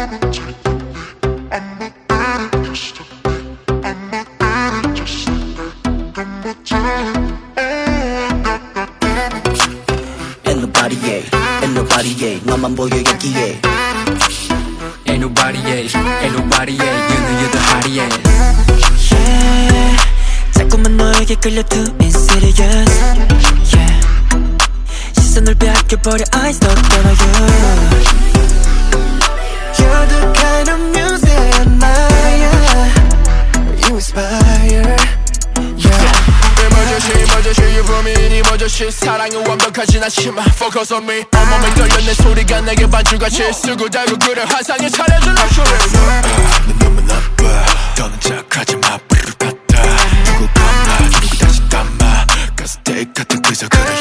Ain't nobody, 너만 보여 여기에. Ain't nobody, you know you're the hottest. Yeah, 자꾸만 너에게 끌려 too insidious. Yeah, 시선을 빼앗겨버려 eyes don't follow you. You're the kind of music I admire. You inspire. Emergency, you put me in emergency. 사랑은 완벽하진 않지만 focus on me. 온몸에 떨려 내 소리가 내게 반주같이 쓰고 달고 그래 환상에 차려준 luxury. 넌 너무 나빠 더는 착하지 마. 부르르 같아 두고 감아 누구 다시 담아 가스테이크 같은 quiz 그래